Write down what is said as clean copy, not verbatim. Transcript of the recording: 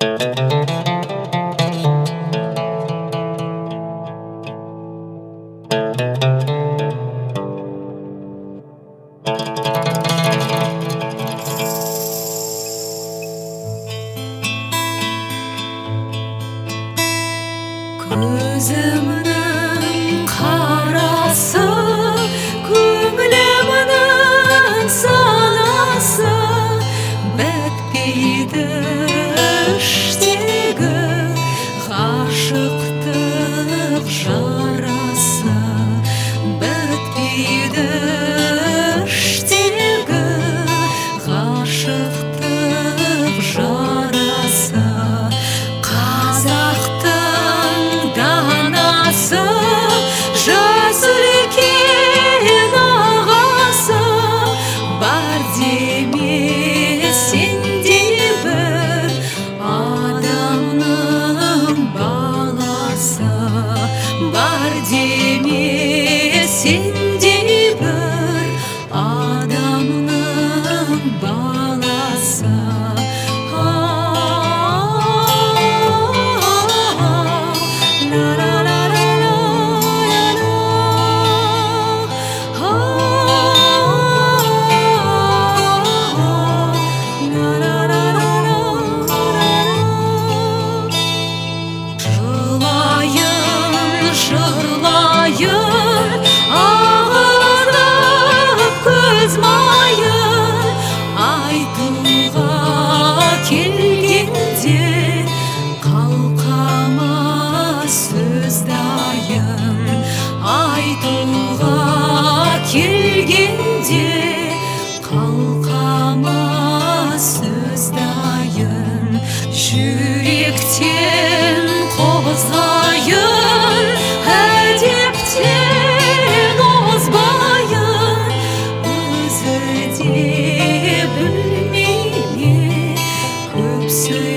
Көзімнің қарасы, көңілімнің санасы, бітпейді іштегі ғашықтық жарасы, бітпейді іштегі ғашықтық жарасы. Жас үлкен ағасы бар деме, сенде бір адамның баласы бар деме, сенде бір адамның баласы. Жырлайын, ағарып көз майын, айтуға келгенде қалқама сөз дайын. Айтуға келгенде қалқама сөз дайын. Жүректен қозғайын, әдептен озбайын, өзі де білмей ме көп сөз